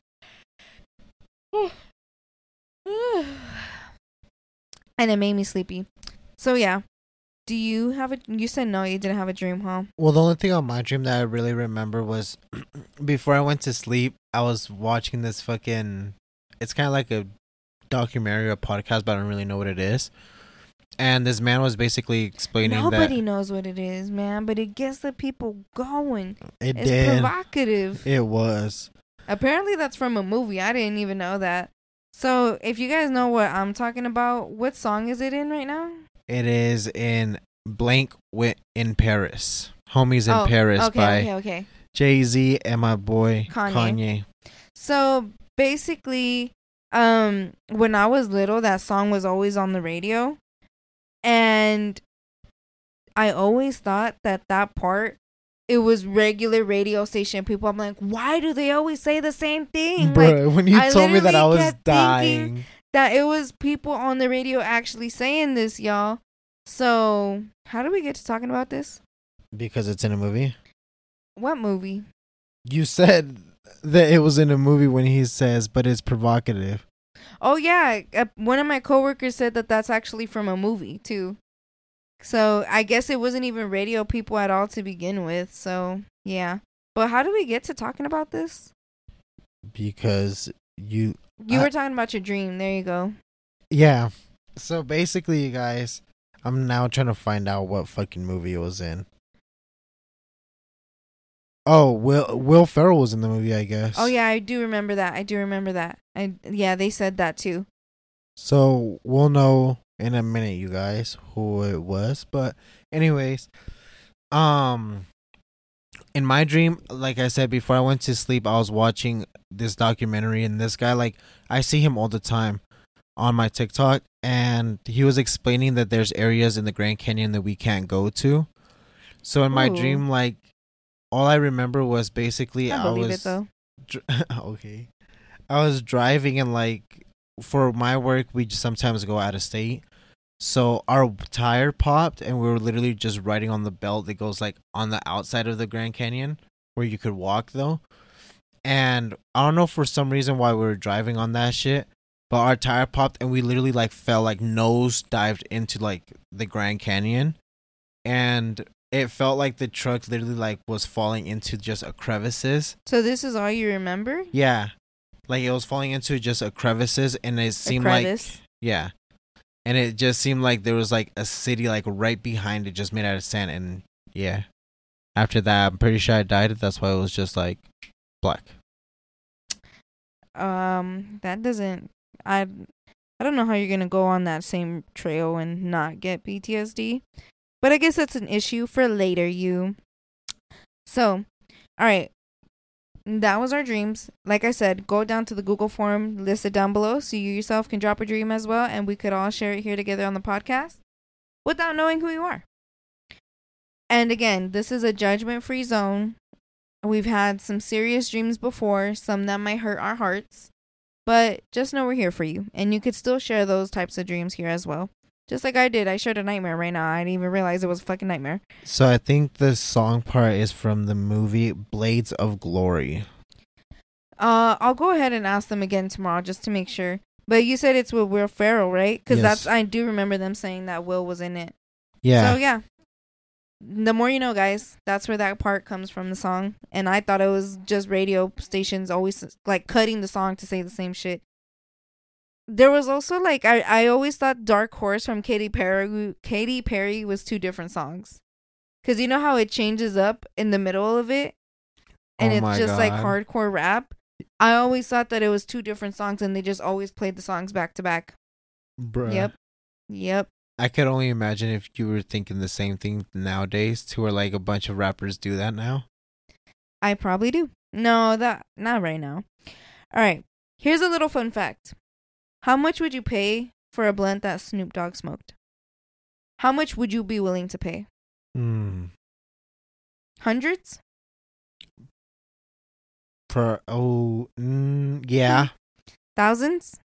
And it made me sleepy. So yeah. Do you have you said no, you didn't have a dream, huh? Well, the only thing on my dream that I really remember was before I went to sleep, I was watching this fucking, it's kind of like a documentary or podcast, but I don't really know what it is. And this man was basically explaining Nobody knows what it is, man, but it gets the people going. It's provocative. It was. Apparently that's from a movie. I didn't even know that. So if you guys know what I'm talking about, what song is it in right now? It is in Blank in Paris. Homies in Paris by Jay-Z and my boy Kanye. So basically, when I was little, that song was always on the radio. And I always thought that part, it was regular radio station people. I'm like, why do they always say the same thing? Bro, like, when you told me that, I was dying. That it was people on the radio actually saying this, y'all. So, how do we get to talking about this? Because it's in a movie. What movie? You said that it was in a movie when he says, but it's provocative. Oh, yeah. One of my coworkers said that that's actually from a movie, too. So, I guess it wasn't even radio people at all to begin with. So, yeah. But how do we get to talking about this? Because you were talking about your dream. There you go. Yeah. So, basically, you guys, I'm now trying to find out what fucking movie it was in. Oh, Will Ferrell was in the movie, I guess. Oh, yeah, I do remember that. Yeah, they said that, too. So, we'll know in a minute, you guys, who it was. But, anyways, in my dream, like I said, before I went to sleep, I was watching this documentary, and this guy, like, I see him all the time on my TikTok, and he was explaining that there's areas in the Grand Canyon that we can't go to. So in my dream, like, all I remember was basically I believe it, though. Okay. I was driving, and like for my work, we just sometimes go out of state. So our tire popped, and we were literally just riding on the belt that goes like on the outside of the Grand Canyon, where you could walk though. And I don't know for some reason why we were driving on that shit, but our tire popped, and we literally like fell like nose dived into like the Grand Canyon, and it felt like the truck literally like was falling into just a crevices. So this is all you remember? Yeah, like it was falling into just a crevices, and it seemed like yeah. And it just seemed like there was like a city like right behind it, just made out of sand. And yeah, after that, I'm pretty sure I died. That's why it was just like black. That doesn't. I don't know how you're gonna go on that same trail and not get PTSD, but I guess that's an issue for later. So, all right. That was our dreams. Like I said, go down to the Google form, list it down below so you yourself can drop a dream as well, and we could all share it here together on the podcast without knowing who you are. And again, this is a judgment-free zone. We've had some serious dreams before, some that might hurt our hearts, but just know we're here for you, and you could still share those types of dreams here as well. Just like I did. I shared a nightmare right now. I didn't even realize it was a fucking nightmare. So I think the song part is from the movie Blades of Glory. I'll go ahead and ask them again tomorrow just to make sure. But you said it's with Will Ferrell, right? Because Yes. I do remember them saying that Will was in it. Yeah. So yeah. The more you know, guys. That's where that part comes from, the song. And I thought it was just radio stations always like cutting the song to say the same shit. There was also like I always thought Dark Horse from Katy Perry was two different songs. Cause you know how it changes up in the middle of it, and it's just like hardcore rap. I always thought that it was two different songs, and they just always played the songs back to back. Bruh. Yep. I could only imagine if you were thinking the same thing nowadays, to where like a bunch of rappers do that now. I probably do. No, that not right now. All right. Here's a little fun fact. How much would you pay for a blunt that Snoop Dogg smoked? How much would you be willing to pay? Hundreds? Yeah. Thousands?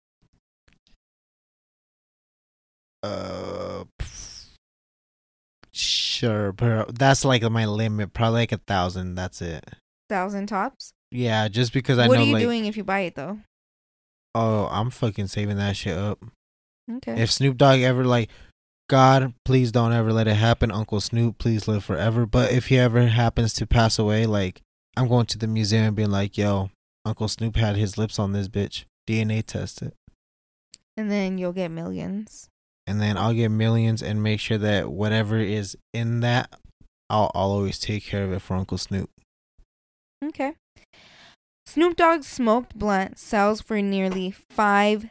Sure, but that's like my limit. Probably like 1,000. That's it. 1,000 tops? Yeah, just because I know. What are you like, doing if you buy it though? Oh, I'm fucking saving that shit up. Okay. If Snoop Dogg ever like, God, please don't ever let it happen. Uncle Snoop, please live forever. But if he ever happens to pass away, like, I'm going to the museum and being like, yo, Uncle Snoop had his lips on this bitch. DNA test it. And then you'll get millions. And then I'll get millions and make sure that whatever is in that, I'll always take care of it for Uncle Snoop. Okay. Snoop Dogg's smoked blunt sells for nearly $5,000.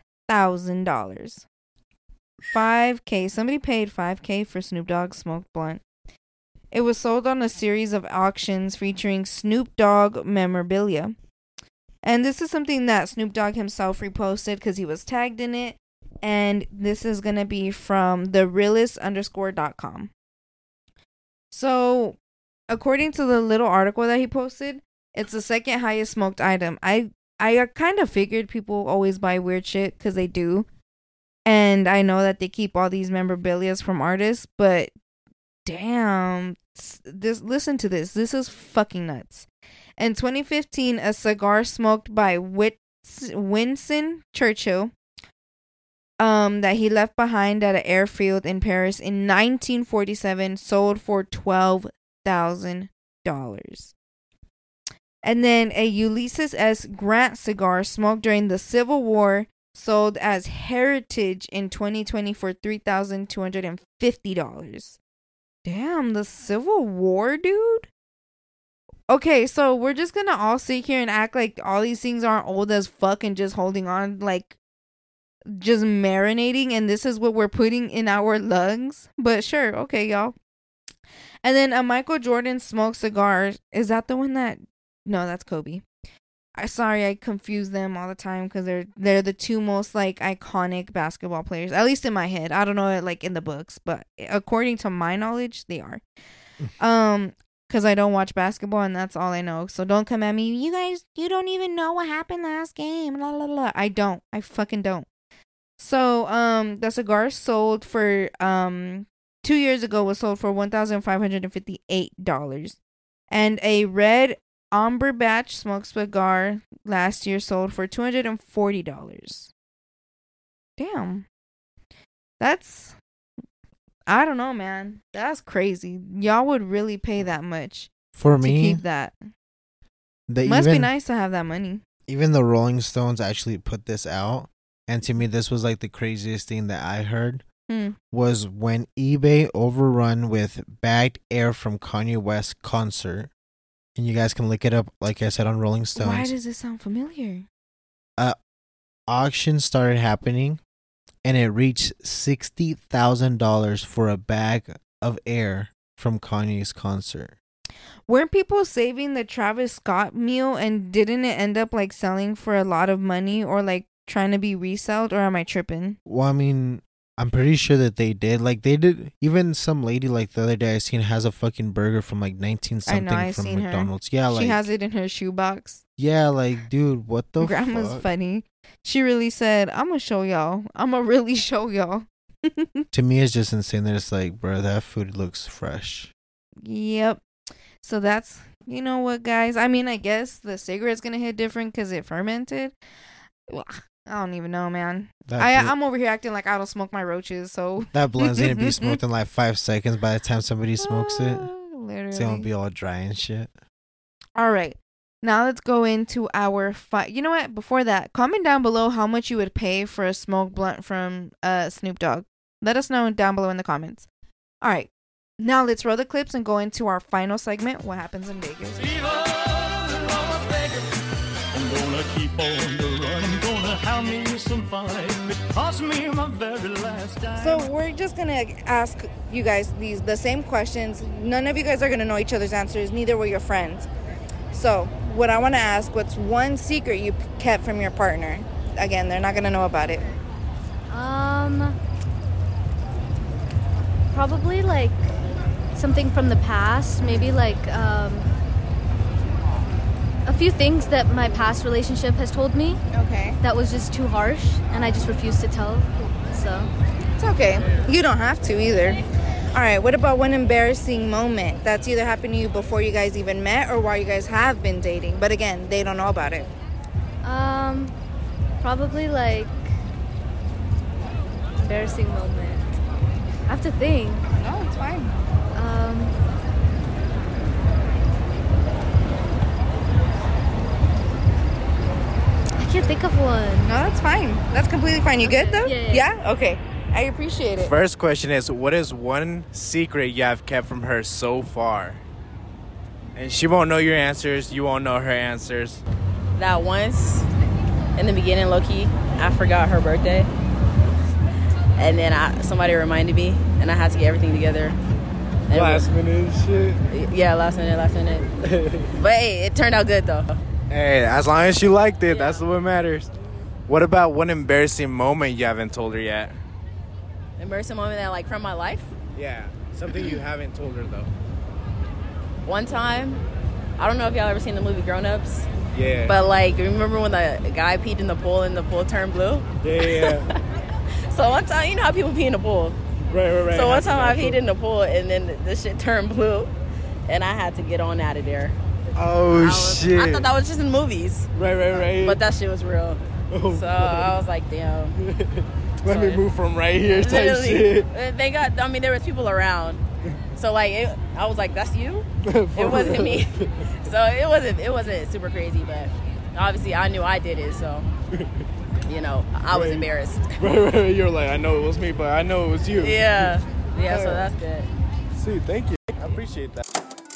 $5,000. Somebody paid $5,000 for Snoop Dogg's smoked blunt. It was sold on a series of auctions featuring Snoop Dogg memorabilia. And this is something that Snoop Dogg himself reposted because he was tagged in it. And this is going to be from therealist_.com. So, according to the little article that he posted, it's the second highest smoked item. I kind of figured people always buy weird shit because they do. And I know that they keep all these memorabilias from artists, but damn, listen to this. This is fucking nuts. In 2015, a cigar smoked by Winston Churchill that he left behind at an airfield in Paris in 1947 sold for $12,000. And then a Ulysses S. Grant cigar smoked during the Civil War sold as heritage in 2020 for $3,250. Damn, the Civil War, dude? Okay, so we're just gonna all sit here and act like all these things aren't old as fuck and just holding on, like, just marinating, and this is what we're putting in our lungs? But sure, okay, y'all. And then a Michael Jordan smoked cigar. Is that the one that... No, that's Kobe. I confuse them all the time because they're the two most like iconic basketball players, at least in my head. I don't know, like in the books, but according to my knowledge, they are. Because I don't watch basketball and that's all I know. So don't come at me. You guys, you don't even know what happened last game. La, la, la. I don't. I fucking don't. So, the cigar sold for 2 years ago was sold for $1,558, and a red Amber Batch smoked cigar last year sold for $240. Damn, that's, I don't know, man. That's crazy. Y'all would really pay that much For to me, keep that. the Must be even nice to have that money. even the Rolling Stones actually put this out, and to me, this was like the craziest thing that I heard was when eBay overrun with bagged air from Kanye West concert, and you guys can look it up. Like I said on Rolling Stones, Why does this sound familiar? auction started happening, and it reached $60,000 for a bag of air from Kanye's concert. Weren't people saving the Travis Scott meal, and didn't it end up like selling for a lot of money, or like trying to be resold, or am I tripping? Well, I mean, I'm pretty sure that they did. Like, they did. Even some lady, like, the other day I seen has a fucking burger from, like, 19 something I from seen her. McDonald's. Yeah, like. She has it in her shoebox. Yeah, like, dude, what the Grandma's fuck? funny. She really said, I'm gonna show y'all. I'm gonna really show y'all. To me, it's just insane that it's like, bro, that food looks fresh. Yep. So that's, you know what, guys? I mean, I guess the cigarette's gonna hit different because it fermented. Well, I don't even know, man. I'm over here acting like I don't smoke my roaches, so. That blunt's gonna be smoked in like 5 seconds by the time somebody smokes it. Literally. It's gonna be all dry and shit. All right. Now let's go into our You know what? Before that, comment down below how much you would pay for a smoke blunt from Snoop Dogg. Let us know down below in the comments. All right. Now let's roll the clips and go into our final segment, What Happens in Vegas. I'm gonna keep on the run. I'm gonna have me some fun. It cost me my very last dime. So we're just gonna ask you guys the same questions. None of you guys are gonna know each other's answers. Neither will your friends. So what I want to ask: what's one secret you kept from your partner? Again, they're not gonna know about it. Probably like something from the past. Maybe like a few things that my past relationship has told me. Okay. That was just too harsh, and I just refused to tell. So It's okay. You don't have to either. All right. What about one embarrassing moment that's either happened to you before you guys even met or while you guys have been dating? But again, they don't know about it. probably like embarrassing moment. I have to think. No, it's fine. I can't think of one. No, that's fine. That's completely fine. You good though? Yeah. Okay. I appreciate it. First question is, what is one secret you have kept from her so far? And she won't know your answers. You won't know her answers. That once, in the beginning, low-key, I forgot her birthday. And then somebody reminded me, and I had to get everything together. And Last minute shit. Yeah, last minute. But hey, it turned out good, though. Hey, as long as she liked it, that's what matters. What about one embarrassing moment you haven't told her yet? Embarrassing moment that, like, from my life? Yeah, something you haven't told her, though. One time, I don't know if y'all ever seen the movie Grown Ups. Yeah. But, like, remember when the guy peed in the pool and the pool turned blue? Yeah. So one time, you know how people pee in the pool? Right. So one time I peed in the pool and then the shit turned blue. And I had to get on out of there. Shit. I thought that was just in movies. Right. But that shit was real. Oh, so I was like, damn. Let me move from right here type shit. There was people around. So like, I was like, that's you? It wasn't me. So it wasn't super crazy, but obviously I knew I did it, so you know, I was embarrassed. Right. You're like, I know it was me, but I know it was you. Yeah, so that's good. See, thank you. I appreciate that.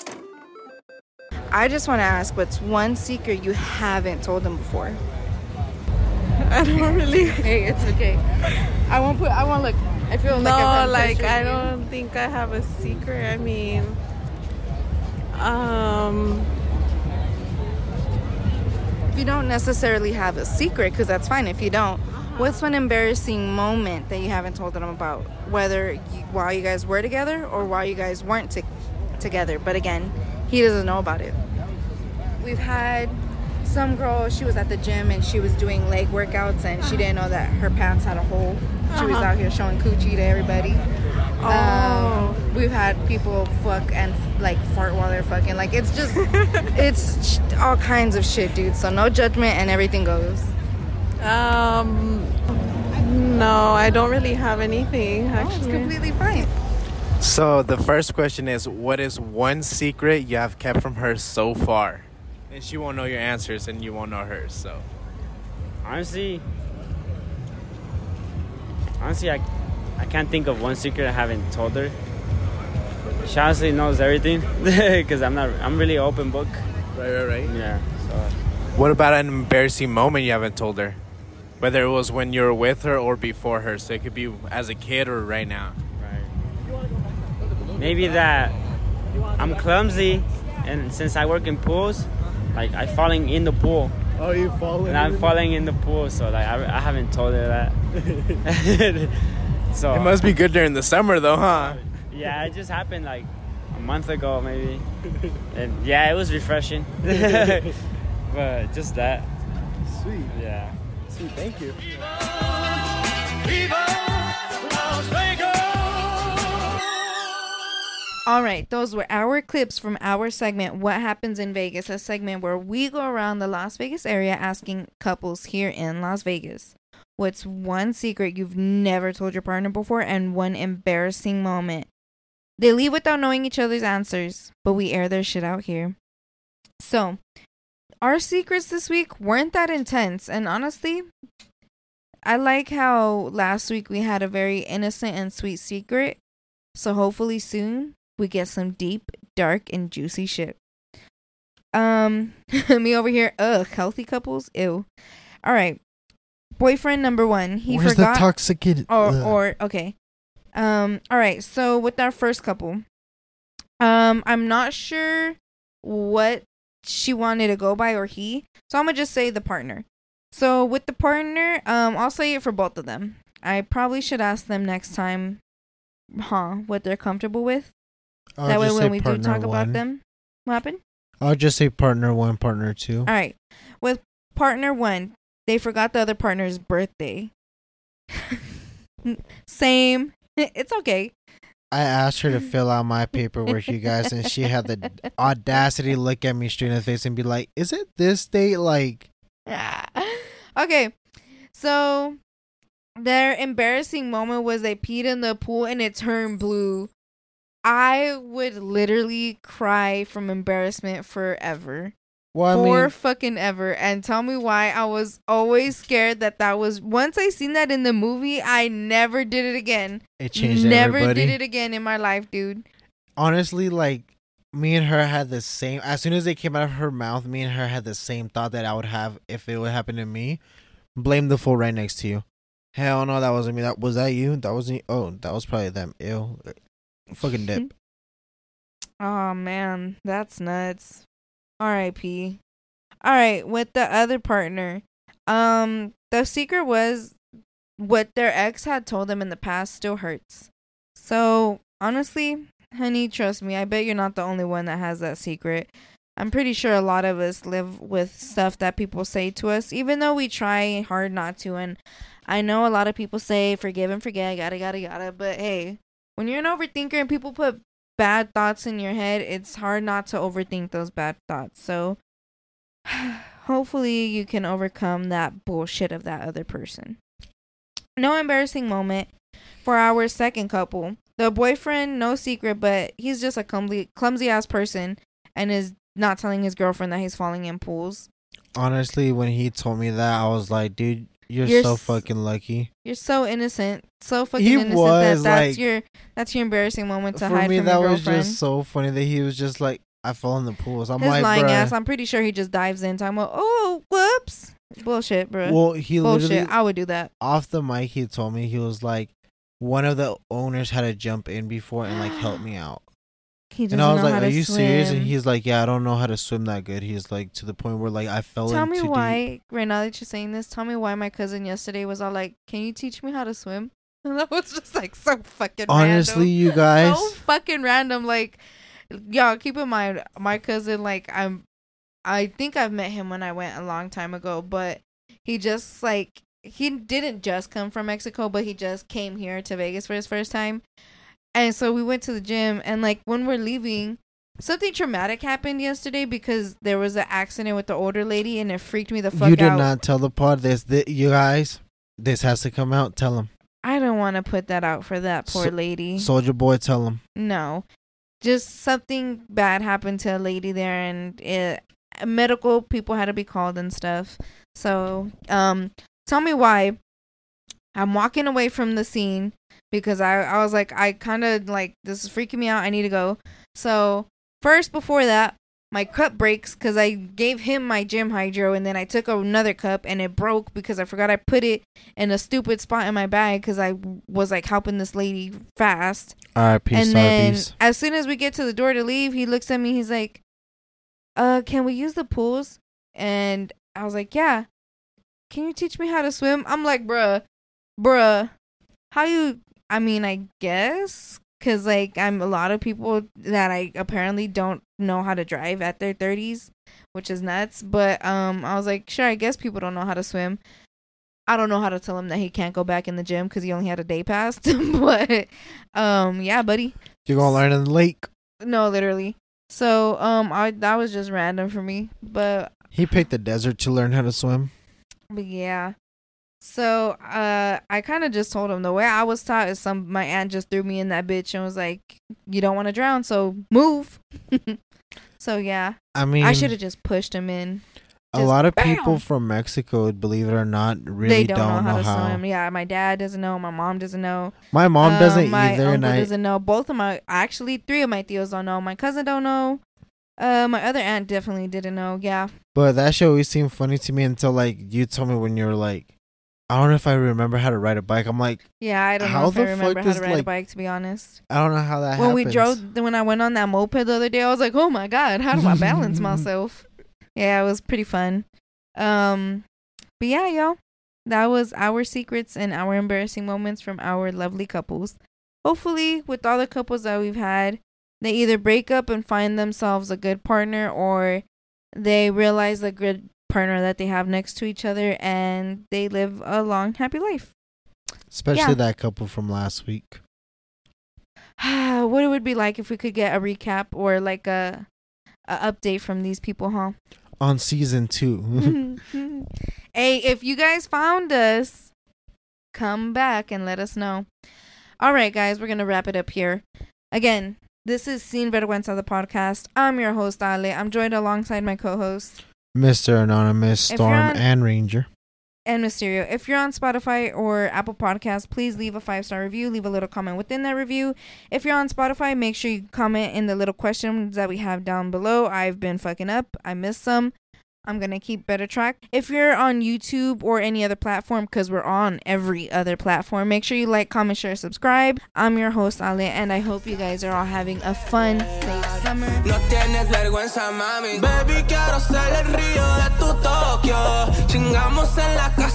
I just want to ask, what's one secret you haven't told them before? I don't really. Hey, it's okay. I won't look. I feel No, like I don't think I have a secret. I mean, if you don't necessarily have a secret, because that's fine if you don't. What's one embarrassing moment that you haven't told them about, whether while you guys were together or while you guys weren't together? But again, he doesn't know about it. We've had some girl, she was at the gym and she was doing leg workouts and she didn't know that her pants had a hole. She was out here showing coochie to everybody. We've had people fuck and like fart while they're fucking. Like it's just, it's all kinds of shit, dude. So no judgment and everything goes. No, I don't really have anything, actually. It's completely fine. So the first question is, what is one secret you have kept from her so far? And she won't know your answers and you won't know hers, so. Honestly, I can't think of one secret I haven't told her. She honestly knows everything because I'm really open book. Right. Yeah. So. What about an embarrassing moment you haven't told her? Whether it was when you were with her or before her, so it could be as a kid or right now. Right. Maybe that I'm clumsy, and since I work in pools, like I'm falling in the pool. Oh, you falling? And I'm falling in the pool, so like I haven't told her that. So it must be good during the summer, though, huh? Yeah, it just happened like a month ago, maybe. And yeah, it was refreshing. But just that. Sweet. Yeah. Sweet, thank you. All right, those were our clips from our segment, What Happens in Vegas, a segment where we go around the Las Vegas area asking couples here in Las Vegas, what's one secret you've never told your partner before and one embarrassing moment. They leave without knowing each other's answers, but we air their shit out here. So, our secrets this week weren't that intense, and honestly, I like how last week we had a very innocent and sweet secret, so hopefully soon we get some deep, dark, and juicy shit. Me over here, healthy couples, ew. All right, boyfriend number one, he Where's forgot. the toxic? Okay. All right, so with our first couple, I'm not sure what she wanted to go by or he, so I'm gonna just say the partner. So with the partner, I'll say it for both of them. I probably should ask them next time, what they're comfortable with. That way when we do talk about them, what happened? I'll just say partner one, partner two. All right, with partner one, they forgot the other partner's birthday. Same. It's okay. I asked her to fill out my paperwork, you guys, and she had the audacity to look at me straight in the face and be like, "Is it this date?" Like, okay. So their embarrassing moment was they peed in the pool and it turned blue. I would literally cry from embarrassment forever. well, Fucking ever. And tell me why I was always scared that was once I seen that in the movie, I never did it again. it changed Never everybody. did it again in my life, dude. Honestly, like, me and her had the same. As soon as they came out of her mouth, me and her had the same thought that I would have if it would happen to me. Blame the fool right next to you. Hell no, that wasn't me. Was that you? That wasn't. Oh, that was probably them. Ew. Fucking dip. Oh man, that's nuts. R.I.P. All right, with the other partner, the secret was what their ex had told them in the past still hurts. So honestly, honey, trust me, I bet you're not the only one that has that secret. I'm pretty sure a lot of us live with stuff that people say to us, even though we try hard not to. And I know a lot of people say forgive and forget, gotta. But hey, when you're an overthinker and people put bad thoughts in your head, it's hard not to overthink those bad thoughts. So hopefully you can overcome that bullshit of that other person. No embarrassing moment for our second couple. The boyfriend, no secret, but he's just a clumsy ass person and is not telling his girlfriend that he's falling in pools. Honestly, when he told me that, I was like, dude, you're so fucking lucky. You're so innocent. So fucking He innocent was, that's like, your embarrassing moment to For hide me, from that your was girlfriend. just so funny that he was just like, I fall in the pools. I'm His like, lying bruh. ass, I'm pretty sure he just dives in talking about, oh, whoops. Bullshit, bro. Well, he Bullshit. literally, I would do that. off the mic, he told me, he was like, one of the owners had to jump in before and like help me out. He doesn't And I was know like, how are to you swim. serious? And he's like, yeah, I don't know how to swim that good. He's like, to the point where like I fell Tell in me too deep. why, right now that you're saying this, tell me why my cousin yesterday was all like, can you teach me how to swim? And that was just like so fucking Honestly, random. you guys. So fucking random. Like, y'all keep in mind, my cousin, like, I'm I think I've met him when I went a long time ago, but he just like he didn't just come from Mexico, but he just came here to Vegas for his first time. And so we went to the gym, and like when we're leaving, something traumatic happened yesterday because there was an accident with the older lady, and it freaked me the fuck out. You did not tell the pod this. You guys, this has to come out. Tell them. I don't want to put that out for that poor lady. Soldier Boy, tell them. No, just something bad happened to a lady there, and medical people had to be called and stuff. So, tell me why. I'm walking away from the scene because I was like, I kind of like, this is freaking me out. I need to go. So first, before that, my cup breaks because I gave him my gym hydro, and then I took another cup and it broke because I forgot I put it in a stupid spot in my bag because I was like helping this lady fast. R.I.P. And then as soon as we get to the door to leave, he looks at me. He's like, can we use the pools? And I was like, yeah. Can you teach me how to swim? I'm like, bruh, how you, I mean, I guess, because, like, I'm a lot of people that I apparently don't know how to drive at their 30s, which is nuts, but, I was like, sure, I guess people don't know how to swim. I don't know how to tell him that he can't go back in the gym because he only had a day pass, but, yeah, buddy. You're gonna learn in the lake. No, literally. So, that was just random for me, but. He picked the desert to learn how to swim. But yeah. So, I kind of just told him the way I was taught is my aunt just threw me in that bitch and was like, you don't want to drown, so move. So, yeah. I mean, I should have just pushed him in. A lot of people from Mexico, believe it or not, really don't know how to swim. Yeah, my dad doesn't know. My mom doesn't know. My mom doesn't my either. My uncle doesn't know. Both of actually 3 of my tios don't know. My cousin don't know. My other aunt definitely didn't know. Yeah. But that shit always seemed funny to me until, like, you told me when you were like, I don't know if I remember how to ride a bike. I'm like, yeah, I don't know if I remember how to ride a bike, to be honest. I don't know how that happens. When I went on that moped the other day, I was like, oh my God, how do I balance myself? Yeah, it was pretty fun. But yeah, y'all, that was our secrets and our embarrassing moments from our lovely couples. Hopefully, with all the couples that we've had, they either break up and find themselves a good partner, or they realize the good partner that they have next to each other and they live a long, happy life. Especially that couple from last week. What it would be like if we could get a recap or like a update from these people, huh? On season 2. Hey, if you guys found us, come back and let us know. All right, guys, we're going to wrap it up here. Again, this is Sin Vergüenza, the podcast. I'm your host, Ale. I'm joined alongside my co-host, Mr. Anonymous, Storm, and Ranger. And Mysterio. If you're on Spotify or Apple Podcasts, please leave a 5-star review. Leave a little comment within that review. If you're on Spotify, make sure you comment in the little questions that we have down below. I've been fucking up. I missed some. I'm going to keep better track. If you're on YouTube or any other platform, because we're on every other platform, make sure you like, comment, share, subscribe. I'm your host, Ale, and I hope you guys are all having a fun, safe summer. No tienes vergüenza, mami. Baby, quiero ser el río de tu Tokio. Chingamos en la casa.